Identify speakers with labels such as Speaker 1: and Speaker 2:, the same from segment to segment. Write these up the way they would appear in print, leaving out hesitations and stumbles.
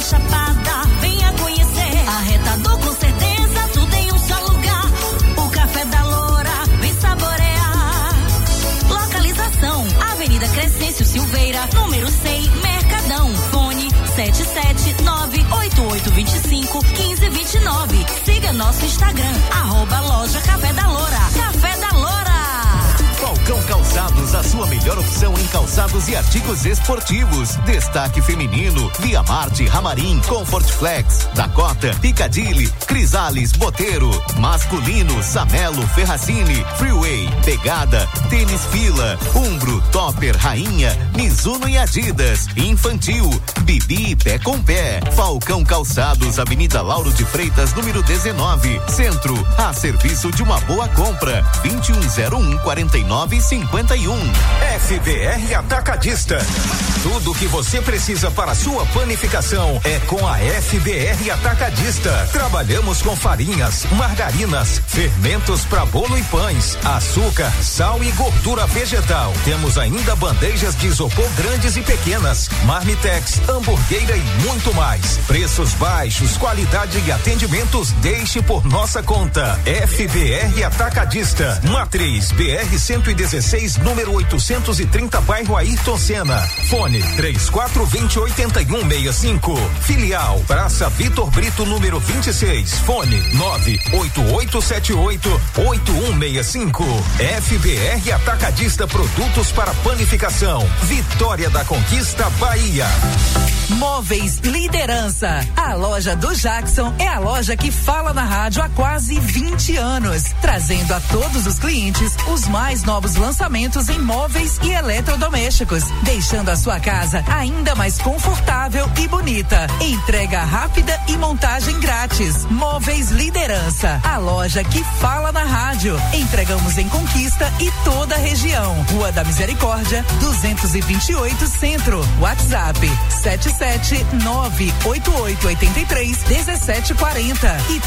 Speaker 1: Chapada, venha conhecer. Arretador com certeza, tudo em um só lugar. O Café da Loura, vem saborear. Localização: Avenida Crescêncio Silveira, número 100, Mercadão. Fone 77988251529. Siga nosso Instagram, @loja Café da Loura. Café da Loura.
Speaker 2: Falcão Calçados, a sua melhor opção em calçados e artigos esportivos. Destaque feminino: Via Marte, Ramarim, Comfort Flex, Dakota, Piccadilly, Crisales, Boteiro. Masculino: Samelo, Ferracini, Freeway, Pegada, Tênis Fila, Umbro, Topper, Rainha, Mizuno e Adidas. Infantil: Bibi e Pé com Pé. Falcão Calçados, Avenida Lauro de Freitas, número 19, Centro, a serviço de uma boa compra. 2101-4951.
Speaker 3: FBR Atacadista. Tudo o que você precisa para sua panificação é com a FBR Atacadista. Trabalhamos com farinhas, margarinas, fermentos para bolo e pães, açúcar, sal e gordura vegetal. Temos ainda bandejas de isopor grandes e pequenas, marmitex, hamburgueira e muito mais. Preços baixos, qualidade e atendimentos, deixe por nossa conta. FBR Atacadista. Matriz BR 116, número 830, bairro Ayrton Senna. Fone 3420-8165. Filial Praça Vitor Brito, número 26. Fone 98878-8165. FBR Atacadista, produtos para panificação. Vitória da Conquista, Bahia.
Speaker 4: Móveis Liderança. A loja do Jackson é a loja que fala na rádio há quase 20 anos, trazendo a todos os clientes os mais novos lançamentos em móveis e eletrodomésticos, deixando a sua casa ainda mais confortável e bonita. Entrega rápida e montagem grátis. Móveis Liderança, a loja que fala na rádio. Entregamos em Conquista e toda a região. Rua da Misericórdia, 228 Centro. WhatsApp 77988831740 e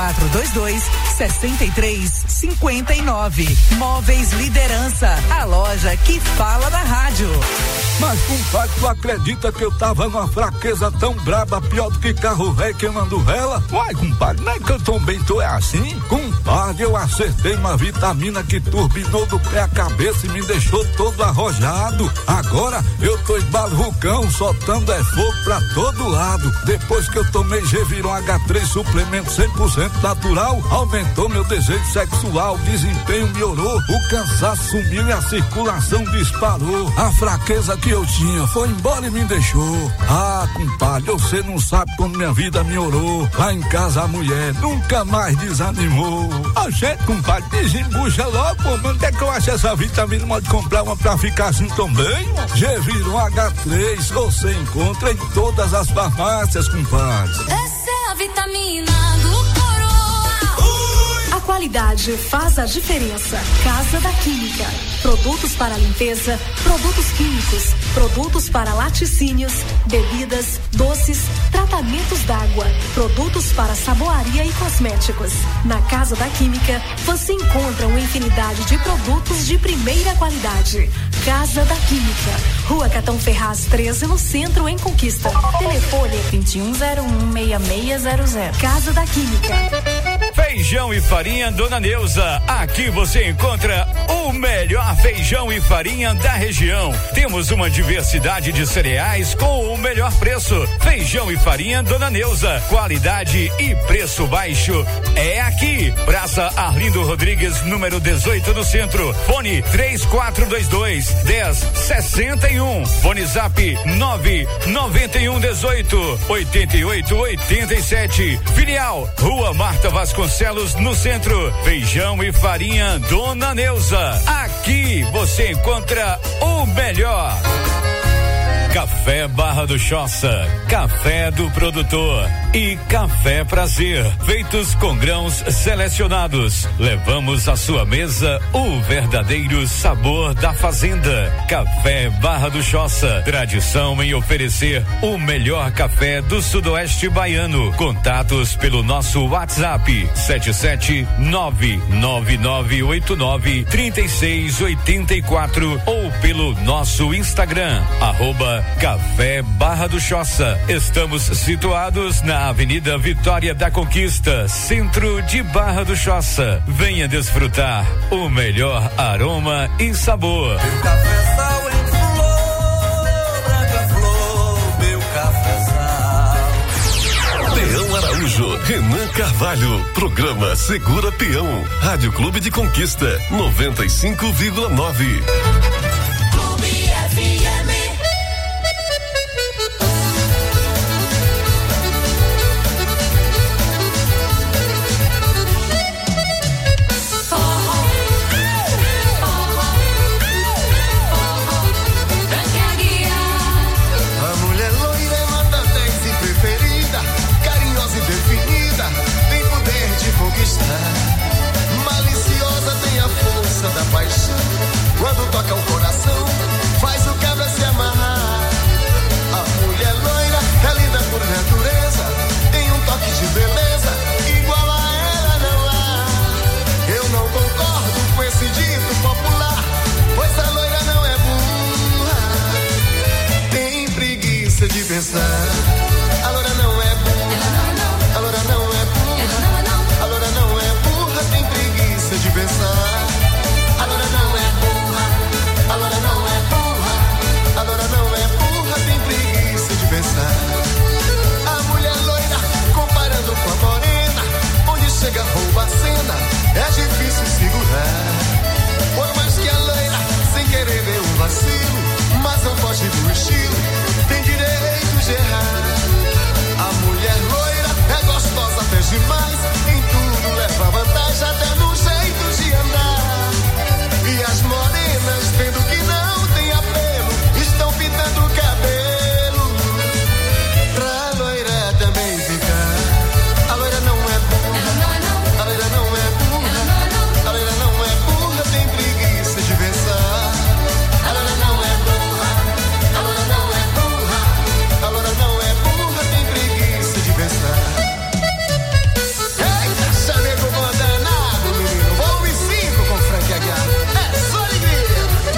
Speaker 4: 3422-6359. Móveis Liderança, a loja que fala na rádio.
Speaker 5: Mas, compadre, tu acredita que eu tava numa fraqueza tão braba, pior do que carro velho queimando vela? Uai, compadre, não é que eu também tô assim? Compadre, eu acertei uma vitamina que turbinou do pé à cabeça e me deixou todo arrojado. Agora eu tô esbalrucão, soltando fogo pra todo lado. Depois que eu tomei Geviron H3 suplemento 100% natural, aumentou meu desejo sexual, o desempenho melhorou, o cansaço sumiu e a circulação disparou. A fraqueza que eu tinha foi embora e me deixou. Ah, compadre, você não sabe como minha vida melhorou. Lá em casa a mulher nunca mais desanimou. A gente, compadre, desembucha logo, pô, onde é que eu acho essa vitamina? Pode comprar uma pra ficar assim também? Geviron H3, você encontra em todas as farmácias, compadre.
Speaker 1: Essa é a vitamina do Coroa.
Speaker 6: A qualidade faz a diferença. Casa da Química. Produtos para limpeza, produtos químicos, produtos para laticínios, bebidas, doces, tratamentos d'água, produtos para saboaria e cosméticos. Na Casa da Química, você encontra uma infinidade de produtos de primeira qualidade. Casa da Química. Rua Catão Ferraz 13, no centro, em Conquista. Telefone 2101-6600. Casa da Química.
Speaker 7: Feijão e farinha Dona Neuza. Aqui você encontra o melhor feijão e farinha da região. Temos uma diversidade de cereais com o melhor preço. Feijão e farinha Dona Neuza. Qualidade e preço baixo é aqui. Praça Arlindo Rodrigues, número 18, no centro. Fone 3422-1061. Fone Zap 99118-8887. Filial Rua Marta Vasconcelos, no centro. Feijão e farinha Dona Neuza. Aqui você encontra o melhor. Café Barra do Choça, café do produtor e café Prazer, feitos com grãos selecionados. Levamos à sua mesa o verdadeiro sabor da fazenda. Café Barra do Choça, tradição em oferecer o melhor café do sudoeste baiano. Contatos pelo nosso WhatsApp 77999893684 ou pelo nosso Instagram, Café Barra do Choça. Estamos situados na Avenida Vitória da Conquista, centro de Barra do Choça. Venha desfrutar o melhor aroma e sabor.
Speaker 8: Meu cafezal em flor, branca flor, meu cafezal.
Speaker 9: Peão Araújo, Renan Carvalho, programa Segura Peão, Rádio Clube de Conquista, 95,9.
Speaker 10: Maliciosa tem a força da paixão. Quando toca o coração, faz o cabra se amarrar. A mulher loira é linda por natureza, tem um toque de beleza, igual a ela não há. Eu não concordo com esse dito popular, pois a loira não é burra, tem preguiça de pensar. A loira não é burra, a loira não é burra, a loira não é burra, tem preguiça de pensar. A loira não é burra, a loira não é burra, a loira não é burra, tem preguiça de pensar. A mulher loira, comparando com a morena, onde chega rouba a cena, é difícil segurar. Por mais que a loira, sem querer ver um vacilo, mas não foge do estilo, tem direito de errar. A mulher loira é gostosa até demais, em tudo leva vantagem, até no jeito de andar. E as morenas, vendo que não tem apelo, estão pintando o cabelo pra loira também ficar. A loira não é burra, a loira não é burra, a loira não é burra, tem preguiça de pensar. A loira não é burra, a loira não é burra, a loira não é burra, tem preguiça de pensar. Eita, chamego danado, menino. Volume 5 com Frank Aguiar. É só alegria.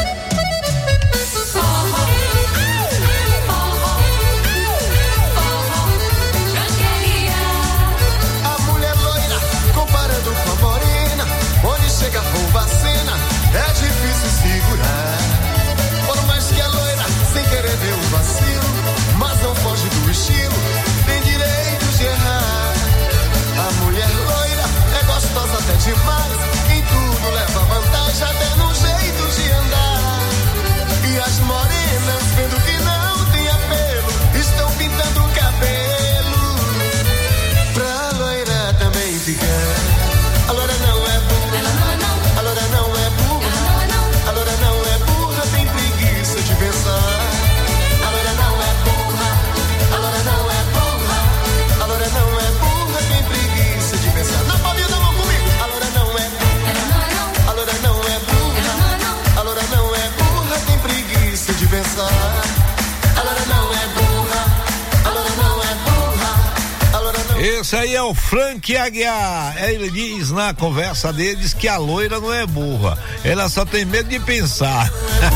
Speaker 10: A mulher loira, comparando com a morena, onde chega rouba a cena, é difícil segurar. Por mais que a loira, sem querer ver um vacilo, mas não foge do estilo, tem direito de errar. A mulher loira é gostosa até demais, em tudo leva vantagem, até no jeito de andar. E as morenas, vendo que não tem apelo, estão pintando o cabelo pra loira também ficar. A loira não é burra, a loira não é burra, a loira não é burra, tem preguiça de pensar. A loira não é burra, a loira não é burra, a loira não é burra, tem preguiça de pensar. Na palminha da mão comigo. A loira não é burra, a loira não é burra, a loira não é burra, tem preguiça de pensar. A loira não é burra, a loira não é burra, a loira não.
Speaker 11: Esse aí é o Frank Aguiar. Ele diz na conversa deles que a loira não é burra, ela só tem medo de pensar.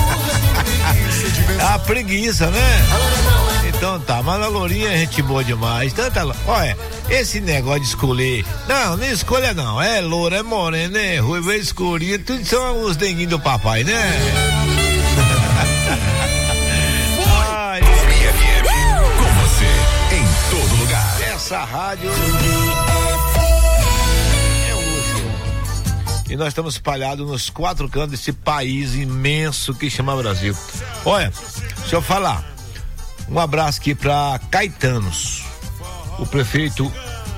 Speaker 11: A preguiça, né? Então tá, mas a lourinha é gente boa demais. Tanta, olha, esse negócio de escolher, não escolha não, é loura, é morena, é ruiva, é escurinha, tudo são os denguinhos do papai, né? Ai,
Speaker 3: com você em todo lugar.
Speaker 11: essa rádio é um luxo. E nós estamos espalhados nos 4 cantos desse país imenso que chama Brasil. Olha, deixa eu falar. Um abraço aqui pra Caetanos. O prefeito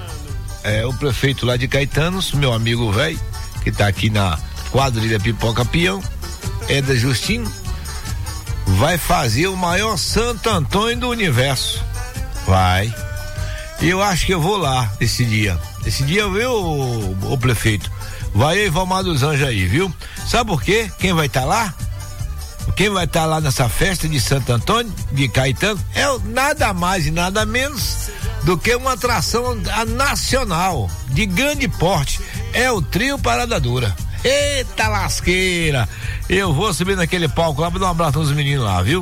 Speaker 11: lá de Caetanos, meu amigo velho, que tá aqui na quadrilha Pipoca Peão, Eda Justino, vai fazer o maior Santo Antônio do universo. Vai. E eu acho que eu vou lá esse dia. Esse dia eu vi o prefeito. Vai aí, Valmar dos Anjos aí, viu? Sabe por quê? Quem vai estar lá? Quem vai estar lá nessa festa de Santo Antônio, de Caetano, é nada mais e nada menos do que uma atração nacional de grande porte. É o Trio Parada Dura. Eita lasqueira! Eu vou subir naquele palco lá pra dar um abraço nos meninos lá, viu?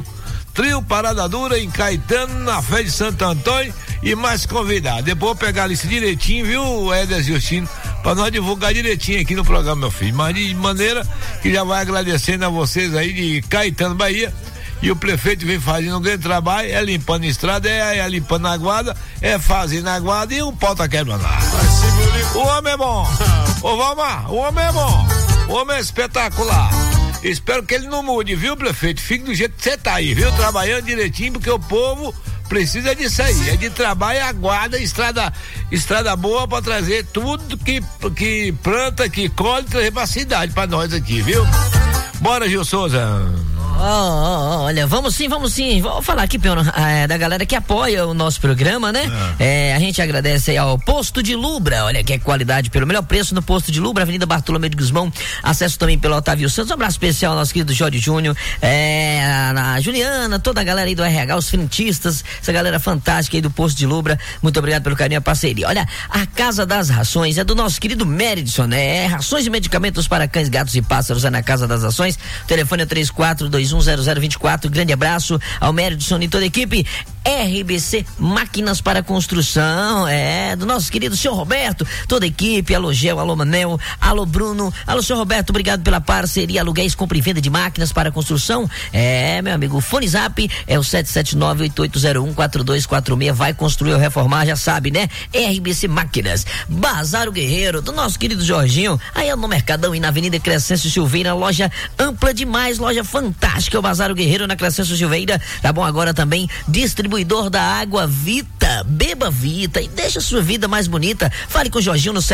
Speaker 11: Trio Parada Dura em Caetano, na fé de Santo Antônio e mais convidados. Depois eu vou pegar a lista direitinho, viu, Éder Justino, pra nós divulgar direitinho aqui no programa, meu filho. Mas de maneira que já vai agradecendo a vocês aí de Caetano, Bahia. E o prefeito vem fazendo um grande trabalho, é limpando a estrada, é limpando a guarda, é fazendo a guarda e o pau tá quebrando lá. O homem é bom. Ô Valmar, o homem é bom. O homem é espetacular. Espero que ele não mude, viu, prefeito? Fique do jeito que você tá aí, viu? Trabalhando direitinho, porque o povo precisa disso aí. É de trabalho, aguarda, estrada boa pra trazer tudo que planta, que colhe, trazer pra cidade, pra nós aqui, viu? Bora, Gil Souza.
Speaker 12: Olha, vamos sim. Vou falar aqui, Peão, da galera que apoia o nosso programa, né? A gente agradece aí ao Posto de Lubra, olha que é qualidade pelo melhor preço no Posto de Lubra, Avenida Bartolomeu de Guzmão, acesso também pelo Otávio Santos. Um abraço especial ao nosso querido Jorge Júnior, a Juliana, toda a galera aí do RH, os frentistas, essa galera fantástica aí do Posto de Lubra, muito obrigado pelo carinho e a parceria. Olha, a Casa das Rações é do nosso querido Meridson, né? Rações e medicamentos para cães, gatos e pássaros é na Casa das Rações, o telefone é 34210024. Grande abraço ao Meridson e toda a equipe. RBC Máquinas para Construção, do nosso querido senhor Roberto, toda a equipe, alô Gel, alô Manel, alô Bruno, alô senhor Roberto, obrigado pela parceria, aluguéis, compra e venda de máquinas para construção, meu amigo, o Fone Zap é o 779-8801-4246, vai construir ou reformar, já sabe, né? RBC Máquinas. Bazar o Guerreiro, do nosso querido Jorginho, aí no Mercadão e na Avenida Crescêncio Silveira, loja ampla demais, loja fantástica, o Bazar o Guerreiro na Crescêncio Silveira, tá bom? Agora também distribuidor da água Vita, beba Vita e deixa a sua vida mais bonita. Fale com o Jorginho no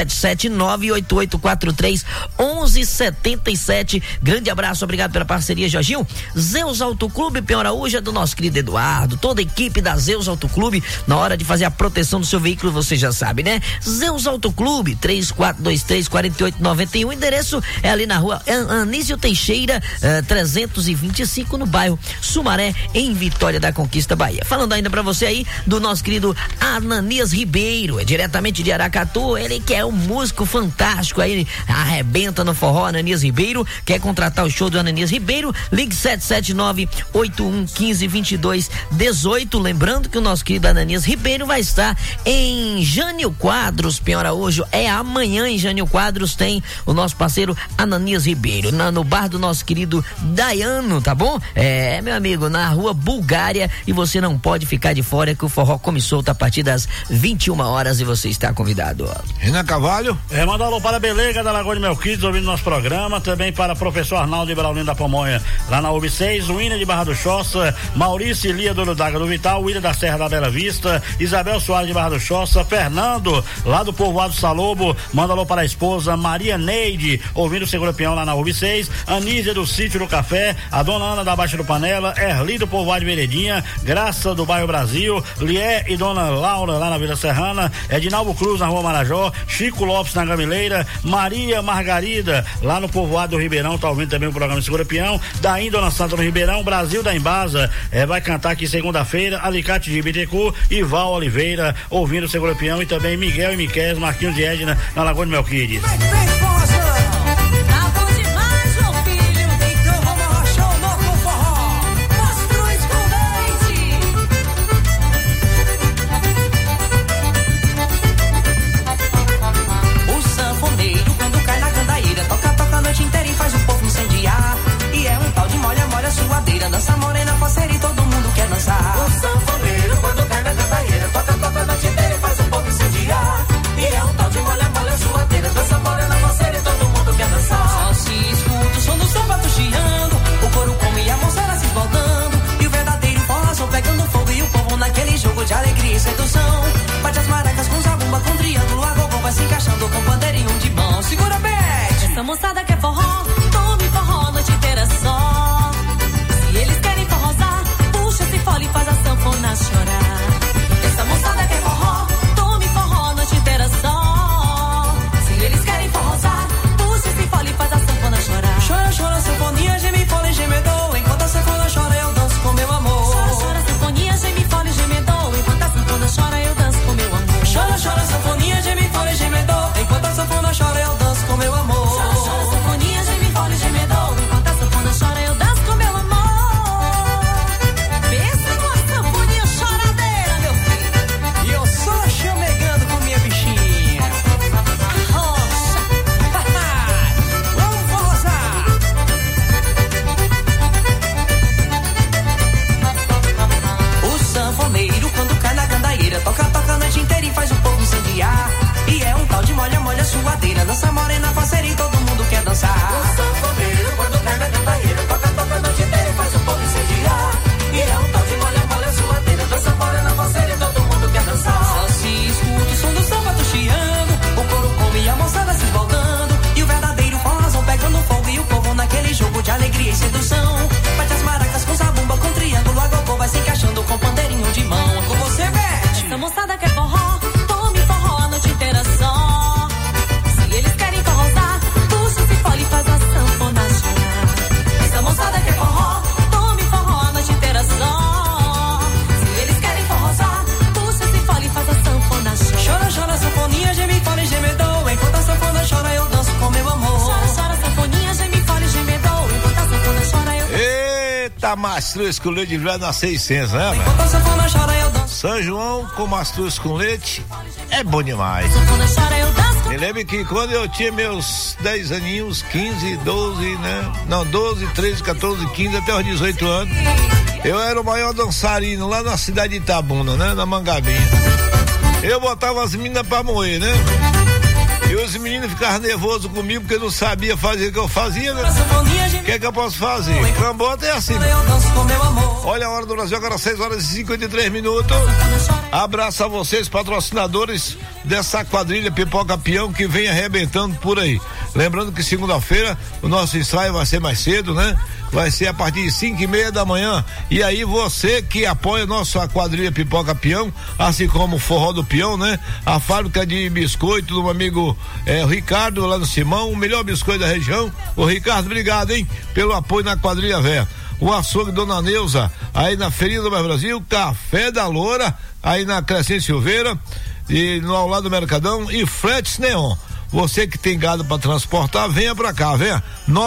Speaker 12: 77988431177. Grande abraço, obrigado pela parceria, Jorginho. Zeus Autoclube, Peão Araújo, do nosso querido Eduardo, toda a equipe da Zeus Autoclube, na hora de fazer a proteção do seu veículo, você já sabe, né? Zeus Autoclube, 3423-4891, endereço é ali na rua Anísio Teixeira, 325, no bairro Sumaré, em Vitória da Conquista, Bahia. Falando ainda pra você aí do nosso querido Ananias Ribeiro, diretamente de Aracatu, ele que é um músico fantástico aí, arrebenta no forró. Ananias Ribeiro, quer contratar o show do Ananias Ribeiro, ligue 779-8115-2218, lembrando que o nosso querido Ananias Ribeiro vai estar em Jânio Quadros, Peão Araújo, amanhã em Jânio Quadros tem o nosso parceiro Ananias Ribeiro, no bar do nosso querido Daiano, tá bom? Meu amigo, na rua Bulgária, e você não pode ficar de fora que o forró come solto a partir das 21 horas e você está convidado.
Speaker 11: Renan Carvalho.
Speaker 13: Manda alô para a Belega da Lagoa de Melquides ouvindo nosso programa, também para o professor Arnaldo de Braulino da Pamonha, lá na UB6, o William de Barra do Choça, Maurício e Lia do Daga do Vital, William da Serra da Bela Vista, Isabel Soares de Barra do Choça, Fernando, lá do Povoado Salobo, manda alô para a esposa Maria Neide, ouvindo o Segura Peão lá na UB6, Anísia do Sítio do Café, a dona Ana da Baixa do Panela, Erli do Povoado de Veredinha, Graça do Bairro Brasil, Lié e dona Laura lá na Vila Serrana, Edinaldo Cruz na Rua Marajó, Chico Lopes na Gamileira, Maria Margarida lá no Povoado do Ribeirão, tá ouvindo também o programa Segura Peão, Daí Dona Santa no Ribeirão, Brasil da Embasa, vai cantar aqui segunda-feira, Alicate de Bittencourt e Val Oliveira, ouvindo o Segura Peão, e também Miguel e Miquel, Marquinhos e Edna na Lagoa de Melquides.
Speaker 8: Dança morena, parceira e todo mundo quer dançar. O sanfoneiro quando cai na cantareira, toca a noite inteira e faz o povo incendiar. E é um tal de molha, suadeira. Dança morena, parceira e todo mundo quer dançar. Só se escuta o som do sapato chiando, o couro come e a moçada se esbaldando. E o verdadeiro forró pegando fogo e o povo naquele jogo de alegria e sedução. Bate as maracas com zabumba, com triângulo, a gogô vai se encaixando com bandeirinho de mão. Segura bem! Essa moçada quer forró, tome forró a noite inteira só. Eles querem forrosar, puxa esse fole e faz a sanfona chorar. Essa moçada quer forró, tome forró a noite inteira só. Se eles querem forrosar, puxa esse fole e faz a sanfona chorar. Chora, chora, sanfonia, geme, fole, gemedor. Enquanto a sanfona chora, eu danço com meu amor. Chora, chora, sanfonia, geme, fole, gemedor. Enquanto a sanfona chora, eu danço com meu amor. Chora, chora, sanfonia, geme,
Speaker 1: moçada quer forró, tome forró a noite inteira só. Se eles querem forrosar, puxa se fole e faz a sanfona chorar. Essa moçada quer forró, tome forró a noite inteira só. Se eles querem forrosar, puxa se fole e faz a sanfona chorar.
Speaker 8: Chora, chora, sanfoninha, geme, fole, gemedou. Enquanto a sanfona chora, eu danço com meu amor.
Speaker 1: Chora, chora, sanfoninha, geme, fole, gemedou. Enquanto a sanfona chora, eu danço.
Speaker 11: Eita, mastruz com leite vai na 600, né, velho?
Speaker 8: Enquanto a sanfona chora, eu danço.
Speaker 11: São João com mastruz com leite é bom demais.
Speaker 1: Sanfona chora, eu danço.
Speaker 11: Me lembro que quando eu tinha meus 10 aninhos, 15, 12, né? Não, 12, 13, 14, 15, até os 18 anos, eu era o maior dançarino lá na cidade de Itabuna, né? Na Mangabinha. Eu botava as meninas pra moer, né? E os meninos ficavam nervosos comigo porque não sabia fazer o que eu fazia, né? O que é que eu posso fazer? Cambota é assim. Olha a hora do Brasil, agora 6h53. Abraço a vocês, patrocinadores dessa quadrilha Pipoca Peão que vem arrebentando por aí. Lembrando que segunda-feira o nosso ensaio vai ser mais cedo, né? Vai ser a partir de 5h30 da manhã. E aí você que apoia nossa quadrilha Pipoca Peão, assim como o Forró do Peão, né? A fábrica de biscoito do meu amigo o Ricardo lá no Simão, o melhor biscoito da região. Ô Ricardo, obrigado, hein? Pelo apoio na quadrilha véia. O açougue Dona Neuza, aí na Feirinha do Brasil, Café da Loura, aí na Crescente Silveira, e no ao lado do Mercadão, e Fretes Neon. Você que tem gado para transportar, venha pra cá, venha.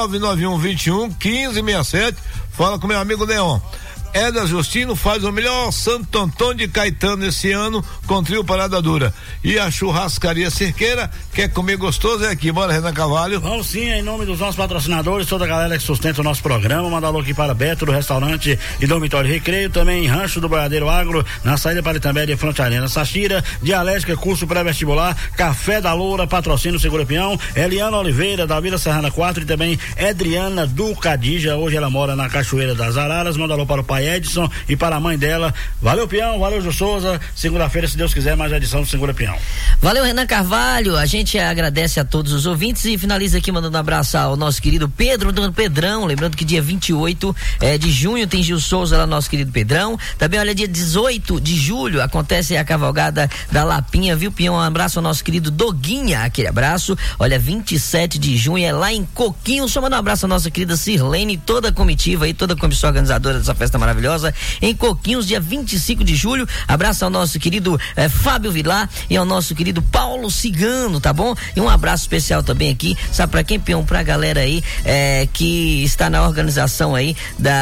Speaker 11: 991-21-1567. Fala com meu amigo Neon. Eda Justino faz o melhor Santo Antônio de Caetano esse ano com trio Parada Dura. E a churrascaria Cerqueira, quer comer gostoso, é aqui. Bora, Renan Carvalho.
Speaker 13: Vamos sim, em nome dos nossos patrocinadores, toda a galera que sustenta o nosso programa, manda alô aqui para Beto, do restaurante e dormitório Recreio, também Rancho do Boiadeiro Agro, na saída para Itambé de Fronte Arena, Sachira, Dialética, curso pré-vestibular, Café da Loura, patrocínio Segura Peão, Eliana Oliveira, da Vila Serrana 4 e também Edriana do Cadija, hoje ela mora na Cachoeira das Araras, manda alô para o pai Edson e para a mãe dela. Valeu, Peão, valeu, Jô Souza. Segunda-feira, se Deus quiser, mais a edição do Segura Peão.
Speaker 12: Valeu, Renan Carvalho. A gente agradece a todos os ouvintes e finaliza aqui mandando um abraço ao nosso querido Pedro, do Pedrão. Lembrando que dia 28 de junho tem Gil Souza lá, nosso querido Pedrão. Também, olha, dia 18 de julho acontece a cavalgada da Lapinha, viu, Peão? Um abraço ao nosso querido Doguinha, aquele abraço. Olha, 27 de junho é lá em Coquinho. Só manda um abraço à nossa querida Sirlene, toda a comitiva e toda a comissão organizadora dessa festa maravilhosa em Coquinhos, dia 25 de julho. Abraço ao nosso querido Fábio Vilar e ao nosso querido Paulo Cigano, tá bom? E um abraço especial também aqui, sabe pra quem, Peão? Pra galera aí que está na organização aí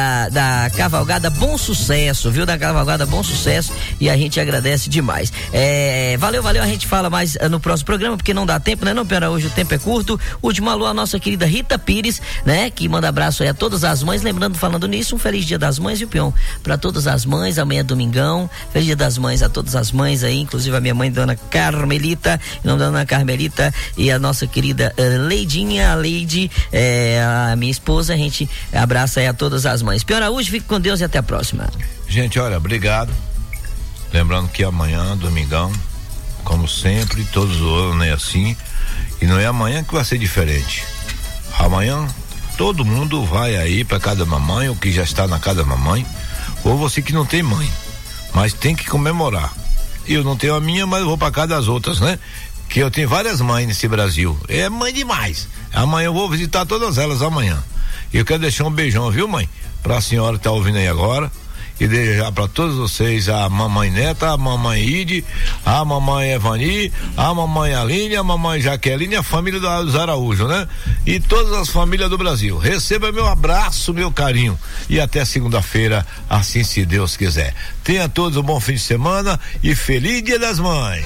Speaker 12: da Cavalgada Bom Sucesso, viu? Da Cavalgada Bom Sucesso, e a gente agradece demais. Valeu, a gente fala mais no próximo programa, porque não dá tempo, né? Não, Peão, hoje o tempo é curto. Último alô a nossa querida Rita Pires, né? Que manda abraço aí a todas as mães, lembrando, falando nisso, um feliz dia das mães, viu, Peão? Pra todas as mães, amanhã é domingão, feliz dia das mães a todas as mães aí, inclusive a minha mãe, Dona Carmelita, em nome da Dona Carmelita, e a nossa querida Leidinha, a Leide, a minha esposa. A gente abraça aí a todas as mães. Peão Araújo, fique com Deus e até a próxima.
Speaker 11: Gente, olha, obrigado. Lembrando que amanhã, domingão, como sempre, todos os anos é assim, e não é amanhã que vai ser diferente. Amanhã todo mundo vai aí pra casa da mamãe, ou que já está na casa da mamãe, ou você que não tem mãe, mas tem que comemorar. Eu não tenho a minha, mas eu vou pra casa das outras, né? Que eu tenho várias mães nesse Brasil. É mãe demais. Amanhã eu vou visitar todas elas amanhã. E eu quero deixar um beijão, viu, mãe? Pra senhora que tá ouvindo aí agora. E desejar para todos vocês a mamãe Neta, a mamãe Ide, a mamãe Evani, a mamãe Aline, a mamãe Jaqueline, a família dos Araújo, né? E todas as famílias do Brasil. Receba meu abraço, meu carinho. E até segunda-feira, assim se Deus quiser. Tenha todos um bom fim de semana e feliz Dia das Mães.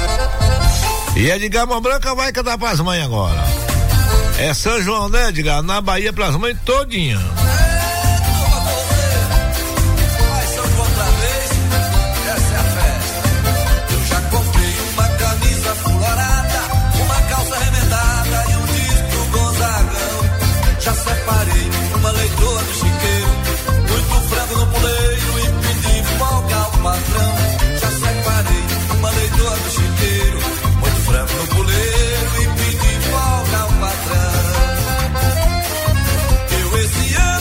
Speaker 11: E Edgar Mão Branca vai cantar pras mães agora. É São João, né, Edgar? Na Bahia pras mães todinha.
Speaker 8: Já separei uma leitoa do chiqueiro, muito frango no puleiro e pedi folga ao patrão. Já separei uma leitoa do chiqueiro, muito frango no puleiro e pedi folga ao patrão. Eu esse ano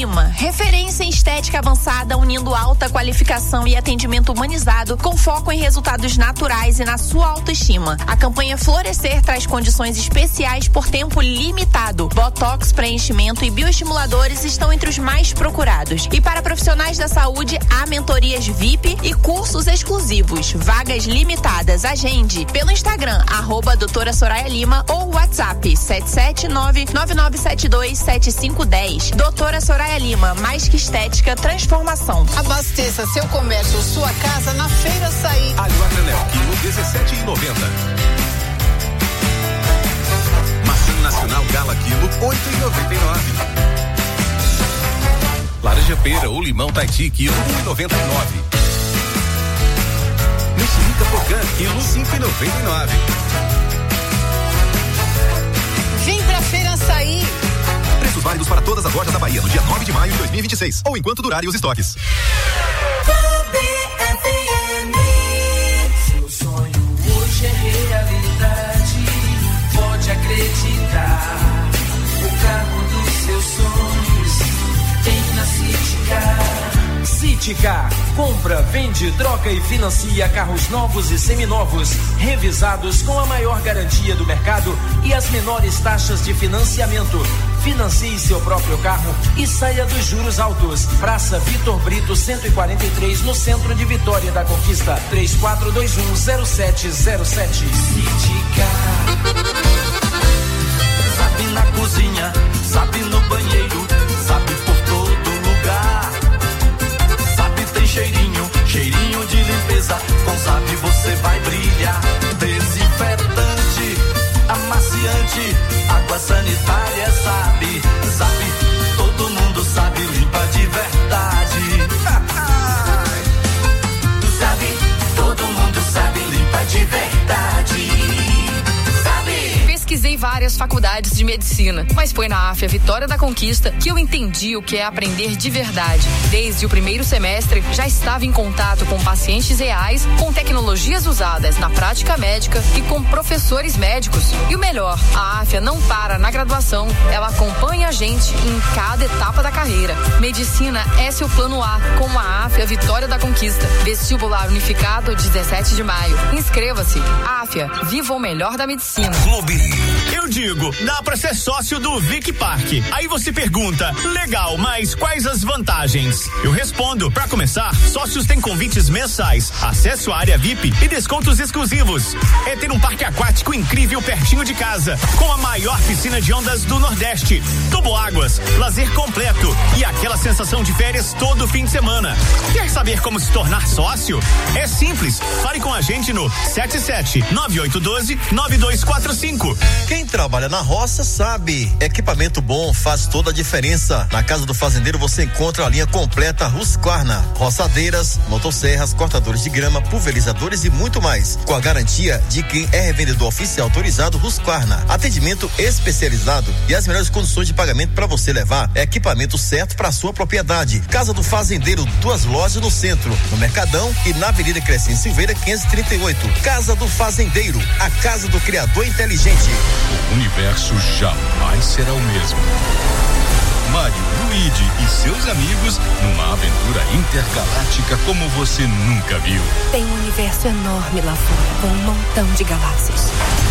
Speaker 14: Lima, referência em estética avançada, unindo alta qualificação e atendimento humanizado com foco em resultados naturais e na sua autoestima. A campanha Florescer traz condições especiais por tempo limitado. Botox, preenchimento e bioestimuladores estão entre os mais procurados. E para profissionais da saúde, há mentorias VIP e cursos exclusivos. Vagas limitadas. Agende pelo Instagram, @doutora Soraya Lima ou WhatsApp 779-9972-7510. Doutora Soraya Lima, mais que estética, transformação.
Speaker 15: Abasteça seu comércio ou sua casa na Feira Açaí.
Speaker 3: Alho Agranel, quilo 17,90. Maçã Nacional Gala, quilo 8,99. Laranja pera ou limão Taiti, quilo 1,99. Mexerica Pocã, quilo 5,99.
Speaker 15: Vem pra Feira Açaí.
Speaker 3: Preços válidos para todas as lojas da Bahia no dia 9 de maio de 2026 ou enquanto durarem os estoques.
Speaker 8: Seu sonho hoje é realidade, pode acreditar. O carro dos seus sonhos tem na Citicar.
Speaker 16: Citicar, compra, vende, troca e financia carros novos e seminovos, revisados com a maior garantia do mercado e as menores taxas de financiamento. Financie seu próprio carro e saia dos juros altos. Praça Vitor Brito 143, no centro de Vitória da Conquista. 34210707.
Speaker 8: Citicar. Sabe na cozinha, sabe no banheiro, sabe por todo lugar. Sabe tem cheirinho, cheirinho de limpeza. Com Sabe você vai brilhar. Desinfetante, amaciante, água sanitária, sabe, todo mundo sabe, limpa de verdade. Sabe, todo mundo sabe, limpa de verdade.
Speaker 17: Pesquisei várias faculdades de medicina, mas foi na AFIA Vitória da Conquista que eu entendi o que é aprender de verdade. Desde o primeiro semestre, já estava em contato com pacientes reais, com tecnologias usadas na prática médica e com professores médicos. E o melhor, a AFIA não para na graduação, ela acompanha a gente em cada etapa da carreira. Medicina é seu plano A, com a AFIA Vitória da Conquista. Vestibular unificado 17 de maio. Inscreva-se. AFIA, viva o melhor da medicina.
Speaker 18: Clube. Eu digo, dá pra ser sócio do Vic Park. Aí você pergunta, legal, mas quais as vantagens? Eu respondo, pra começar, sócios têm convites mensais, acesso à área VIP e descontos exclusivos. É ter um parque aquático incrível pertinho de casa, com a maior piscina de ondas do Nordeste, toboáguas, lazer completo e aquela sensação de férias todo fim de semana. Quer saber como se tornar sócio? É simples, fale com a gente no 77-9812-9245.
Speaker 19: Quem trabalha na roça sabe, equipamento bom faz toda a diferença. Na Casa do Fazendeiro você encontra a linha completa Husqvarna, roçadeiras, motosserras, cortadores de grama, pulverizadores e muito mais, com a garantia de quem é revendedor oficial autorizado Husqvarna. Atendimento especializado e as melhores condições de pagamento para você levar equipamento certo para sua propriedade. Casa do Fazendeiro, 2 lojas no centro, no Mercadão e na Avenida Crescente Silveira 538. Casa do Fazendeiro, a casa do criador inteligente.
Speaker 20: O universo jamais será o mesmo. Mário, Luigi e seus amigos numa aventura intergaláctica como você nunca viu.
Speaker 21: Tem um universo enorme lá fora, com um montão de galáxias.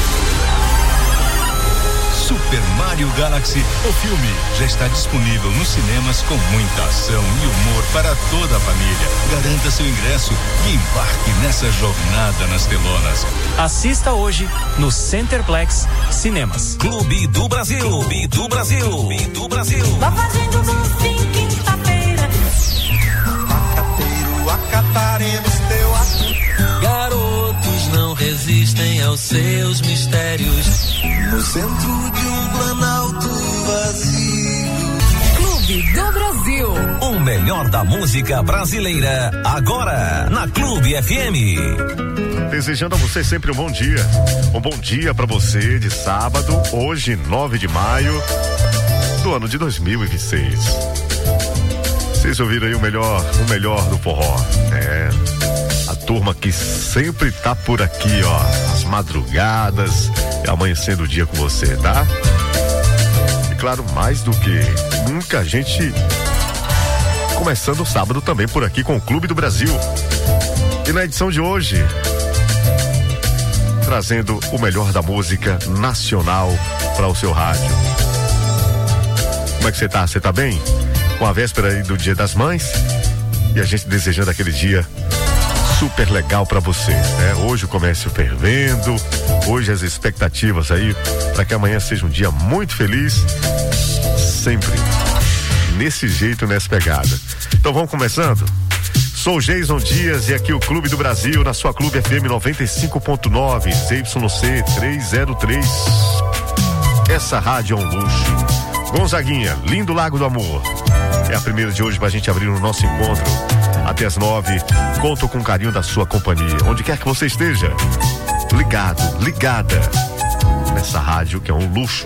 Speaker 20: Super Mario Galaxy, o filme já está disponível nos cinemas com muita ação e humor para toda a família. Garanta seu ingresso e embarque nessa jornada nas telonas.
Speaker 22: Assista hoje no Centerplex Cinemas.
Speaker 3: Clube do Brasil. Clube do Brasil. Clube do Brasil.
Speaker 8: Lá fazendo doce em quinta-feira. Macateiro, acataremos teu ato. Garotos não resistem aos seus mistérios. No centro de um planalto vazio.
Speaker 17: Clube do Brasil.
Speaker 3: O melhor da música brasileira, agora, na Clube FM.
Speaker 23: Desejando a você sempre um bom dia. Um bom dia pra você de sábado, hoje, 9 de maio do ano de 2026. Vocês ouviram aí o melhor do forró. A turma que sempre tá por aqui, ó, às madrugadas e amanhecendo o dia com você, tá? E claro, mais do que nunca a gente começando o sábado também por aqui com o Clube do Brasil. E na edição de hoje, trazendo o melhor da música nacional para o seu rádio. Como é que você tá? Você tá bem? Com a véspera aí do Dia das Mães e a gente desejando aquele dia super legal para você, né? Hoje o comércio fervendo, hoje as expectativas aí para que amanhã seja um dia muito feliz, sempre nesse jeito, nessa pegada. Então vamos começando? Sou Jason Dias e aqui o Clube do Brasil na sua Clube FM 95.9 ZYC 303. Essa rádio é um luxo. Gonzaguinha, lindo Lago do Amor. É a primeira de hoje pra gente abrir o nosso encontro. Até as 9, conto com o carinho da sua companhia. Onde quer que você esteja, ligado, ligada nessa rádio que é um luxo.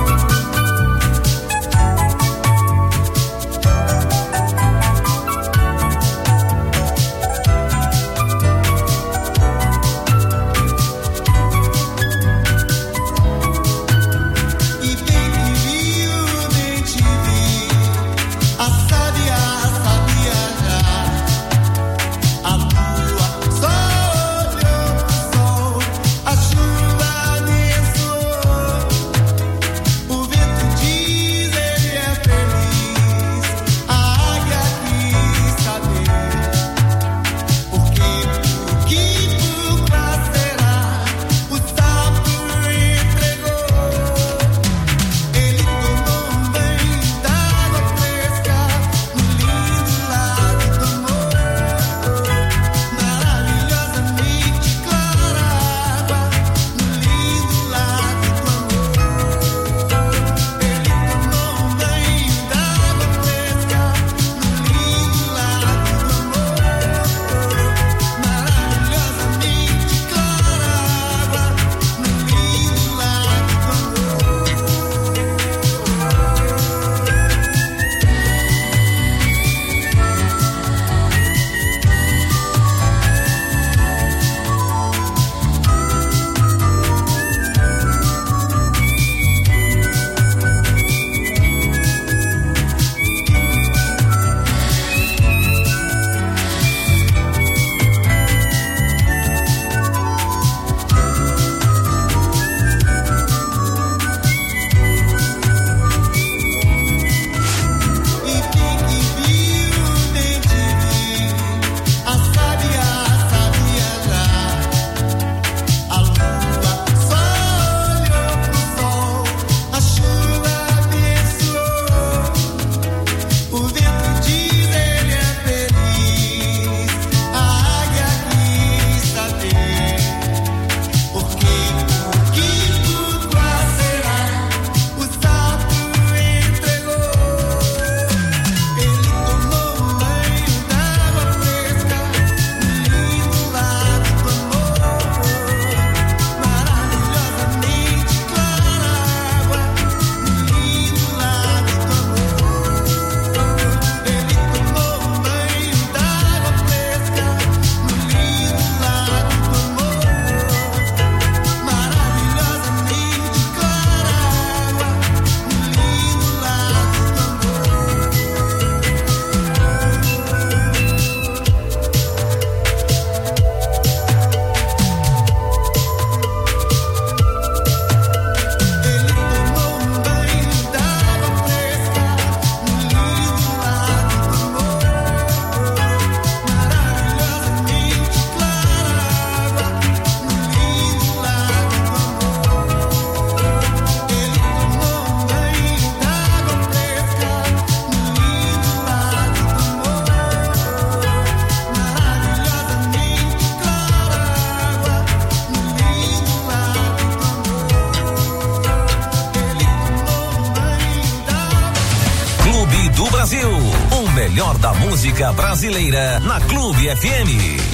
Speaker 3: melhor da música brasileira na Clube FM.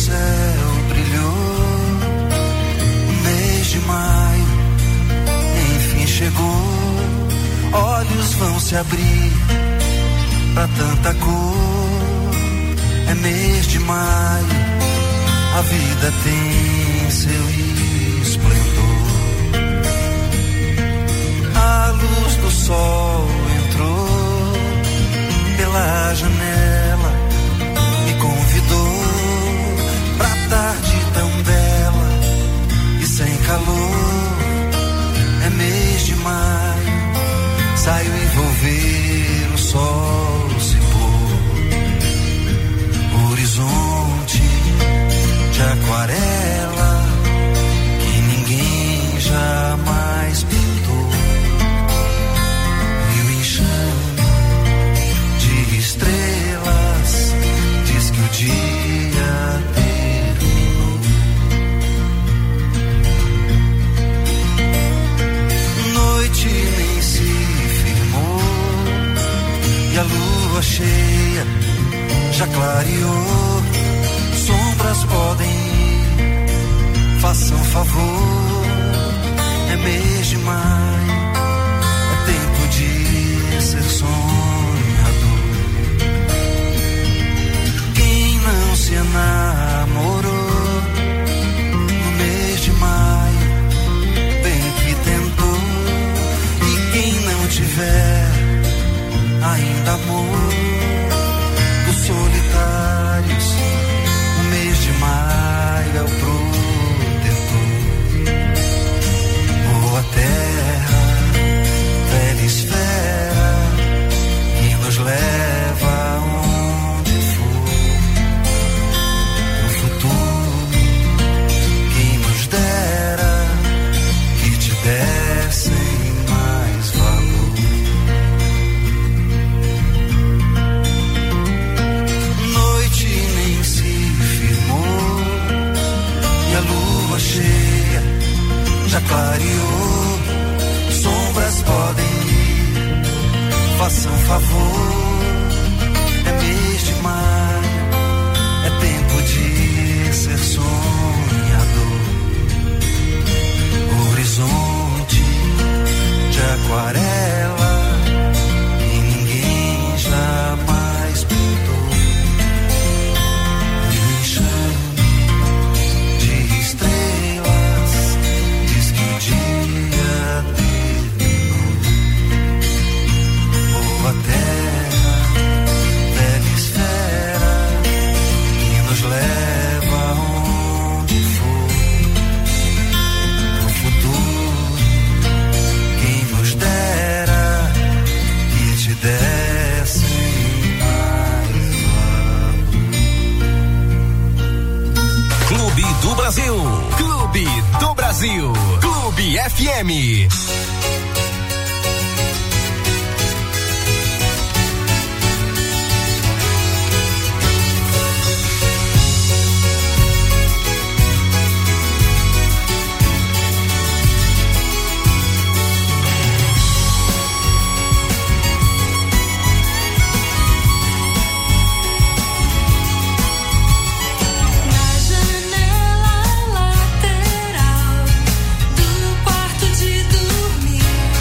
Speaker 2: Em se abrir pra tanta cor. É mês de maio, a vida tem seu esplendor. A luz do sol entrou pela janela, me convidou pra tarde tão bela e sem calor. É mês de maio, saio e vou ver o sol se pôr. Horizonte de aquarela que ninguém jamais pintou. E o enxame de estrelas diz que o dia terminou. Noite nem se firmou e a lua cheia já clareou. Sombras podem ir, façam favor. É mês de maio, é tempo de ser sonhador. Quem não se enamorou no mês de maio, bem que tentou. E quem não tiver ainda amor dos solitários, o mês de maio é o protetor. Boa terra, velha esfera, que nos leva onde for. No futuro, quem nos dera que te dessem mais valor. Noite nem se firmou e a lua cheia já clareou. Sombras podem ir, façam favor. É mês de maio, é tempo de ser sonhador. Horizonte de aquarela que ninguém jamais pintou. E o enxame de estrelas diz que o dia terminou. Boa terra, velha esfera, que nos leva onde for. No futuro, quem nos dera que te dessem mais valor.
Speaker 3: Clube do Brasil. Clube do Brasil. Clube FM.
Speaker 1: Na janela lateral do quarto de dormir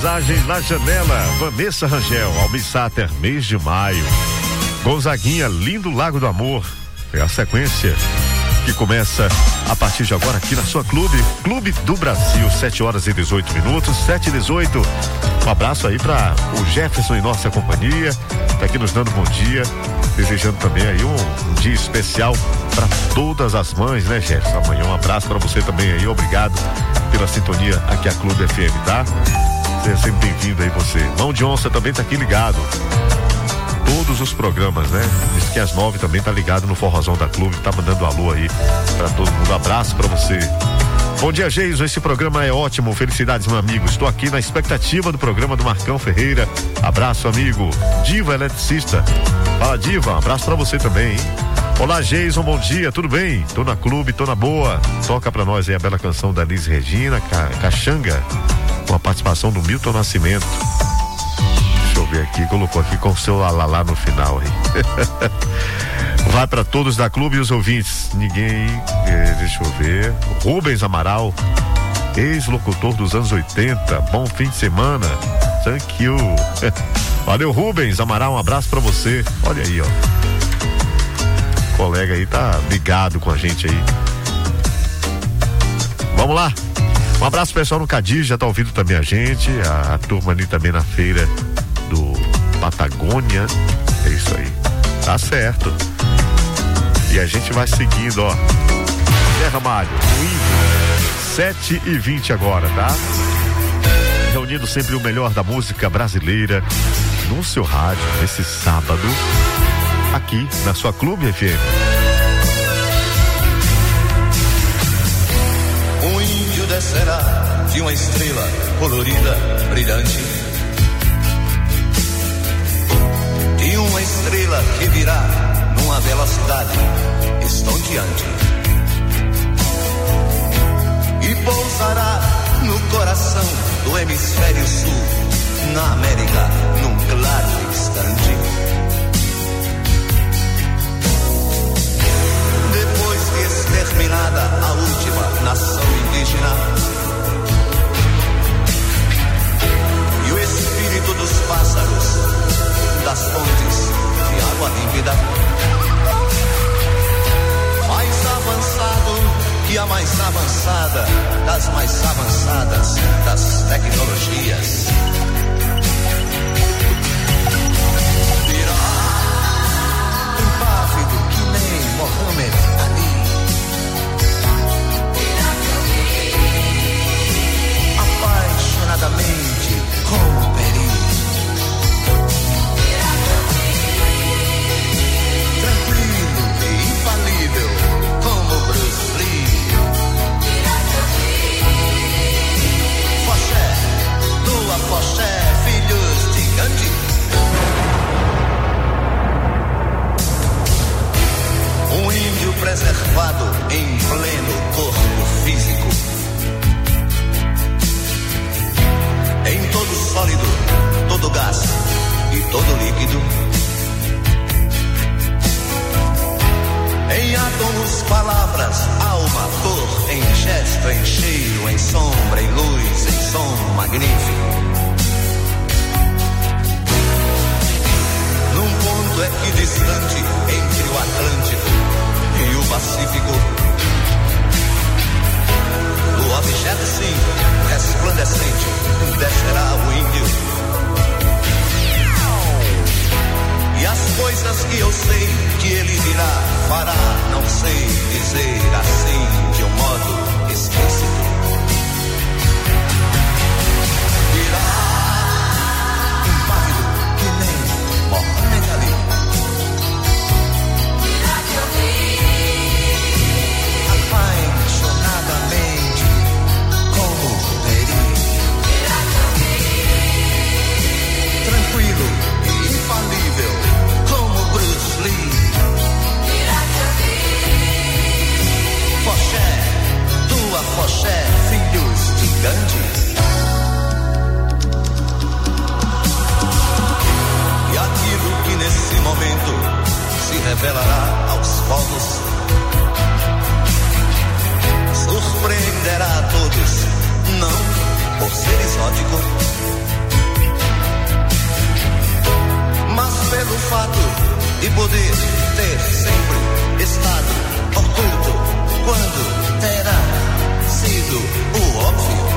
Speaker 23: paisagem na janela. Vanessa Rangel, Almissáter, mês de maio. Gonzaguinha, lindo Lago do Amor. É a sequência que começa a partir de agora aqui na sua Clube do Brasil, 7h18, 7h18. Um abraço aí para o Jefferson em nossa companhia, tá aqui nos dando bom dia, desejando também aí um dia especial para todas as mães, né, Jefferson? Amanhã um abraço para você também aí, obrigado pela sintonia aqui a Clube FM, tá? Seja sempre bem-vindo aí você. Mão de Onça também tá aqui ligado. Todos os programas, né? Diz que às 9 também tá ligado no Forrozão da Clube, tá mandando alô aí pra todo mundo. Abraço pra você. Bom dia, Geiso. Esse programa é ótimo. Felicidades, meu amigo. Estou aqui na expectativa do programa do Marcão Ferreira. Abraço, amigo. Diva Eletricista. Fala, Diva. Um abraço pra você também, hein? Olá, Geison. Bom dia. Tudo bem? Tô na Clube, tô na boa. Toca pra nós aí a bela canção da Liz Regina, Caxanga, com a participação do Milton Nascimento. Deixa eu ver aqui, colocou aqui com o seu lalá no final aí. Vai para todos da Clube e os ouvintes. Ninguém, deixa eu ver. Rubens Amaral, ex-locutor dos anos 80. Bom fim de semana. Thank you. Valeu, Rubens Amaral, um abraço para você. Olha aí, ó. O colega aí tá ligado com a gente aí. Vamos lá. Um abraço pessoal no Cadí, já tá ouvindo também a gente. A turma ali também na feira do Patagônia. É isso aí. Tá certo. E a gente vai seguindo, ó. Zé Ramalho, 7h20 agora, tá? Reunindo sempre o melhor da música brasileira no seu rádio, nesse sábado, aqui na sua Clube FM.
Speaker 4: Um índio descerá de uma estrela colorida, brilhante, de uma estrela que virá numa velocidade estonteante e pousará no coração do hemisfério sul, na América, num claro instante. Depois de exterminada a última nação indígena e o espírito dos pássaros, das fontes de água límpida, mais avançado que a mais avançada das mais avançadas das tecnologias. Virá impávido que nem Mohamed Ali, apaixonadamente como Peri, tranquilo e infalível como Bruce Lee. Foché, tua Foché, filhos de Gandhi. Um índio preservado em pleno corpo físico, em todo sólido, todo gás e todo líquido, em átomos, palavras, alma, cor, em gesto, em cheiro, em sombra, em luz, em som magnífico. Num ponto equidistante entre o Atlântico e o Pacífico, o objeto sim, resplandecente, descerá o índio. E as coisas que eu sei que ele dirá, fará, não sei dizer assim de um modo explícito. Virá impávido que nem Mohamed Ali, apaixonadamente como Peri, tranquilo e infalível como Bruce Lee. Foché, tua Foché, filhos de Gandhi. E aquilo que nesse momento se revelará aos povos surpreenderá a todos, não por ser exótico, mas pelo fato de poder ter sempre estado oculto quando terá sido o óbvio.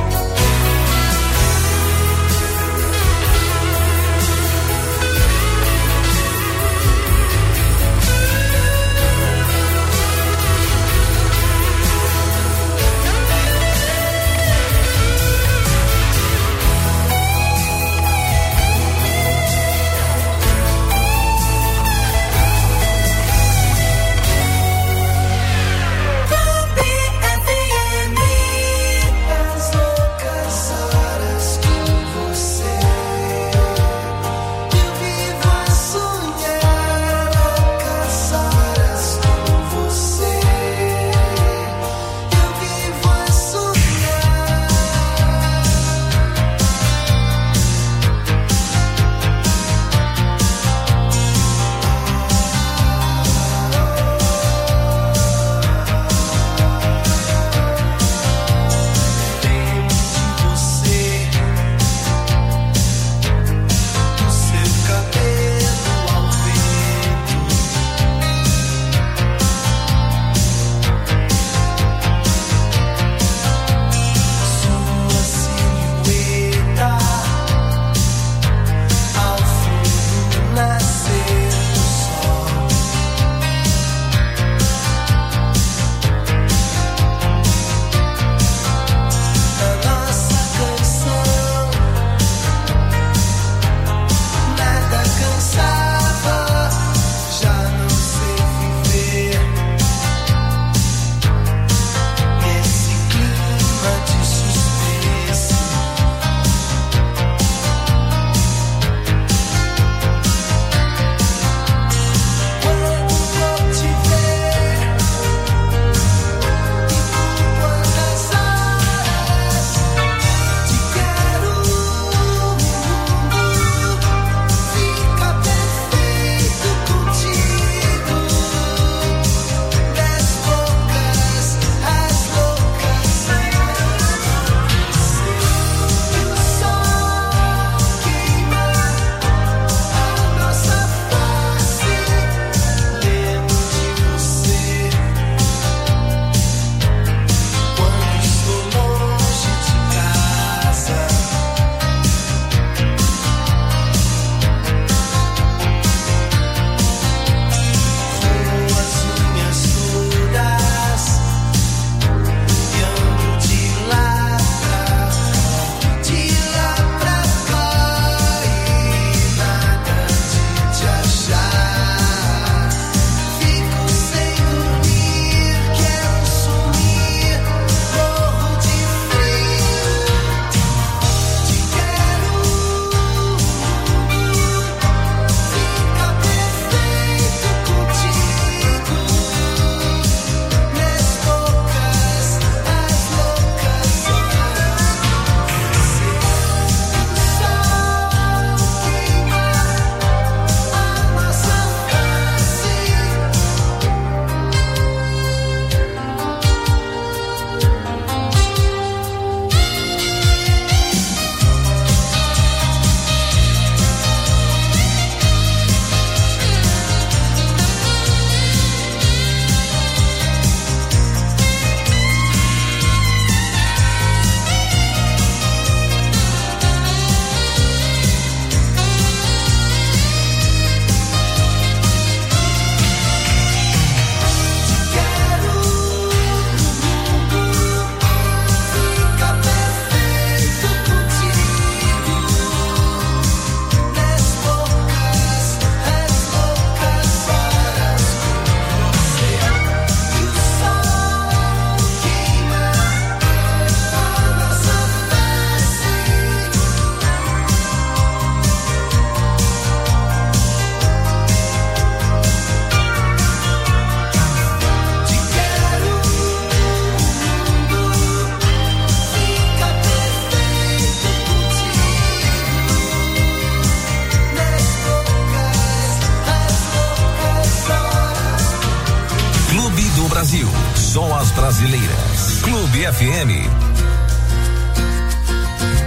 Speaker 3: Brasil, só as brasileiras. Clube FM.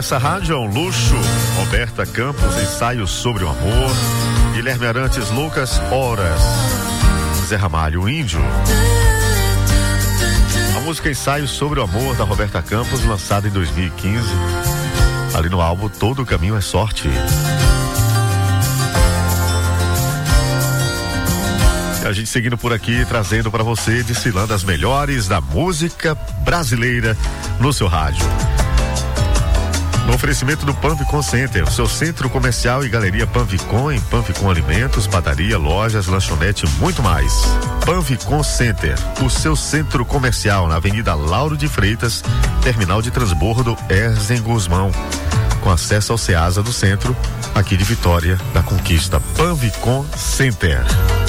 Speaker 23: essa rádio é um luxo. Roberta Campos, Ensaio sobre o Amor. Guilherme Arantes, Lucas, Horas. Zé Ramalho, Índio. A música Ensaio sobre o Amor, da Roberta Campos, lançada em 2015. Ali no álbum Todo o Caminho é Sorte. E a gente seguindo por aqui, trazendo para você, desfilando as melhores da música brasileira no seu rádio. No oferecimento do Panvicom Center, seu centro comercial e galeria Panvicom, em Panvicom Alimentos, padaria, lojas, lanchonete e muito mais. Panvicom Center, o seu centro comercial na Avenida Lauro de Freitas, terminal de transbordo Erzen Guzmão, com acesso ao Ceasa do centro, aqui de Vitória da Conquista. Panvicom Center.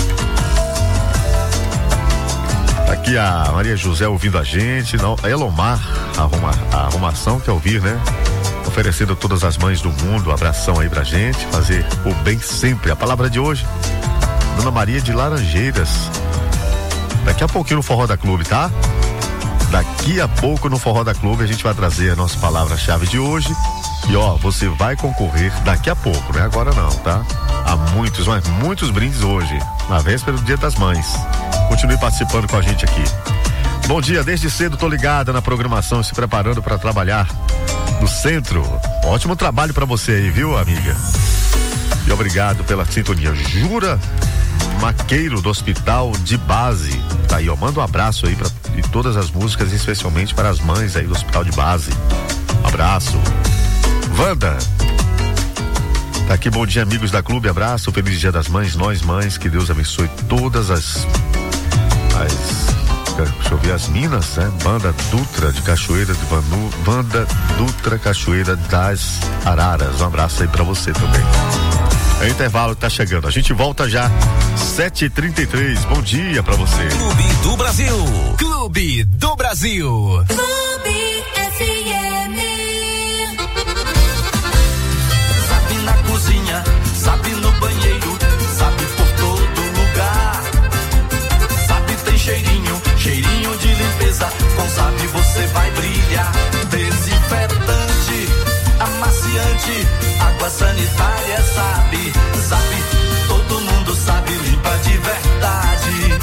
Speaker 23: Aqui a Maria José ouvindo a gente, não, a Elomar, a arrumação quer ouvir, né? Oferecendo a todas as mães do mundo, um abração aí pra gente, fazer o bem sempre. A palavra de hoje, Dona Maria de Laranjeiras. Daqui a pouquinho no Forró da Clube, tá? Daqui a pouco no Forró da Clube a gente vai trazer a nossa palavra-chave de hoje. E ó, você vai concorrer daqui a pouco, não é agora não, tá? Há muitos brindes hoje, na véspera do Dia das Mães. Continue participando com a gente aqui. Bom dia, desde cedo tô ligada na programação, se preparando para trabalhar no centro. Ótimo trabalho para você aí, viu, amiga? E obrigado pela sintonia. Jura Maqueiro, do Hospital de Base. Tá aí, ó, manda um abraço aí e todas as músicas, especialmente para as mães aí do Hospital de Base. Abraço. Wanda. Tá aqui, bom dia, amigos da Clube, abraço, feliz Dia das Mães, nós mães, que Deus abençoe todas as deixa eu ver, as minas, né? Banda Dutra de Cachoeira de Vanu, Banda Dutra Cachoeira das Araras, um abraço aí pra você também. É o intervalo que tá chegando, a gente volta já 7h33, bom dia pra você.
Speaker 3: Clube do Brasil, Clube do Brasil.
Speaker 1: Clube FM.
Speaker 8: Sabe na cozinha, sabe no banheiro, sabe por todo lugar. Sabe tem cheirinho de limpeza, com Sabe você vai brilhar. Desinfetante, amaciante, água sanitária, Sabe, todo mundo sabe, limpa de verdade.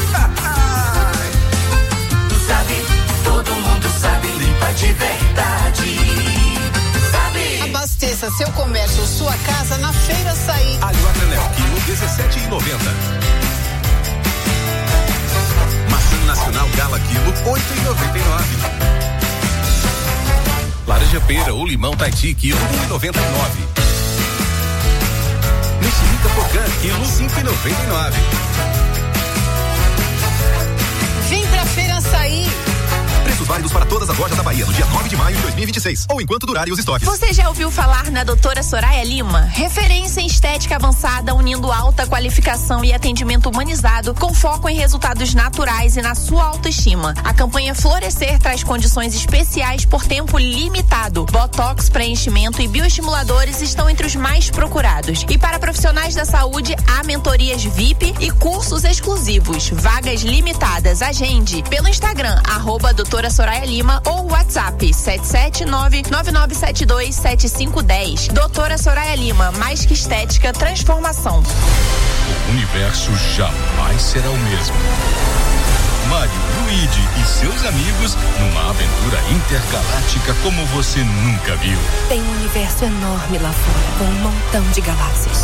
Speaker 8: Sabe, todo mundo sabe, limpa de verdade. Sabe.
Speaker 15: Abasteça seu comércio, sua casa na Feira Açaí.
Speaker 3: Alho a granel, quilo 17,90. Nacional Gala, quilo 8,99. Laranja pera ou limão Taiti, quilo 1,99. Mexerica Pocã, quilo 5,99.
Speaker 15: Vem pra Feira Açaí.
Speaker 3: Preços válidos para todas as lojas da Bahia no dia 9 de maio de 2026 ou enquanto durarem os estoques.
Speaker 14: Você já ouviu falar na doutora Soraya Lima? Referência em estética avançada, unindo alta qualificação e atendimento humanizado com foco em resultados naturais e na sua autoestima. A campanha Florescer traz condições especiais por tempo limitado. Botox, preenchimento e bioestimuladores estão entre os mais procurados. E para profissionais da saúde, há mentorias VIP e cursos exclusivos. Vagas limitadas. Agende pelo Instagram, @doutora Soraya Lima ou WhatsApp 779-9972-7510. Doutora Soraya Lima, mais que estética, transformação.
Speaker 20: O universo jamais será o mesmo. Mário, Luigi e seus amigos numa aventura intergaláctica como você nunca viu.
Speaker 21: Tem um universo enorme lá fora, com um montão de galáxias.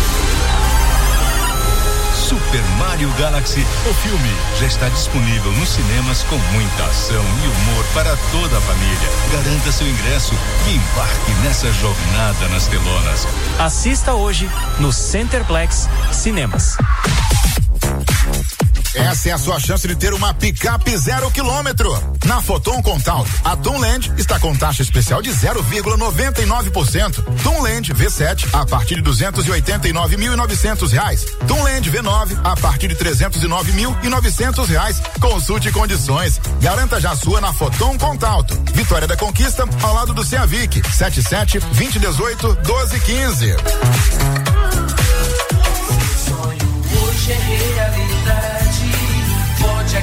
Speaker 20: Super Mario Galaxy, o filme já está disponível nos cinemas com muita ação e humor para toda a família. Garanta seu ingresso e embarque nessa jornada nas telonas.
Speaker 22: Assista hoje no Centerplex Cinemas.
Speaker 5: Essa é a sua chance de ter uma picape 0 km. Na Foton Contaut, a Tunland está com taxa especial de 0,99%. Tunland V7 a partir de R$289.900. Tunland V9 a partir de R$309.900. Consulte condições. Garanta já a sua na Foton Contaut. Vitória da Conquista, ao lado do Ceavic. 77-2018-1215.
Speaker 8: Hoje é realidade, pode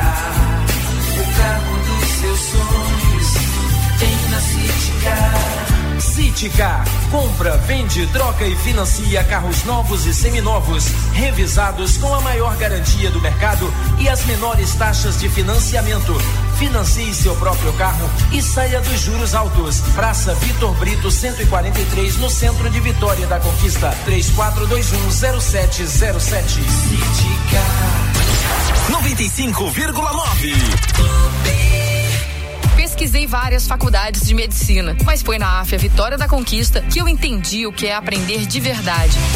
Speaker 8: acreditar. O carro dos seus sonhos tem na City Car.
Speaker 16: Citicar. Compra, vende, troca e financia carros novos e seminovos, revisados com a maior garantia do mercado e as menores taxas de financiamento. Financie seu próprio carro e saia dos juros altos. Praça Vitor Brito 143, no centro de Vitória da Conquista. 34210707.
Speaker 18: Citicar 95,9.
Speaker 17: Pesquisei várias faculdades de medicina, mas foi na AFIA Vitória da Conquista que eu entendi o que é aprender de verdade.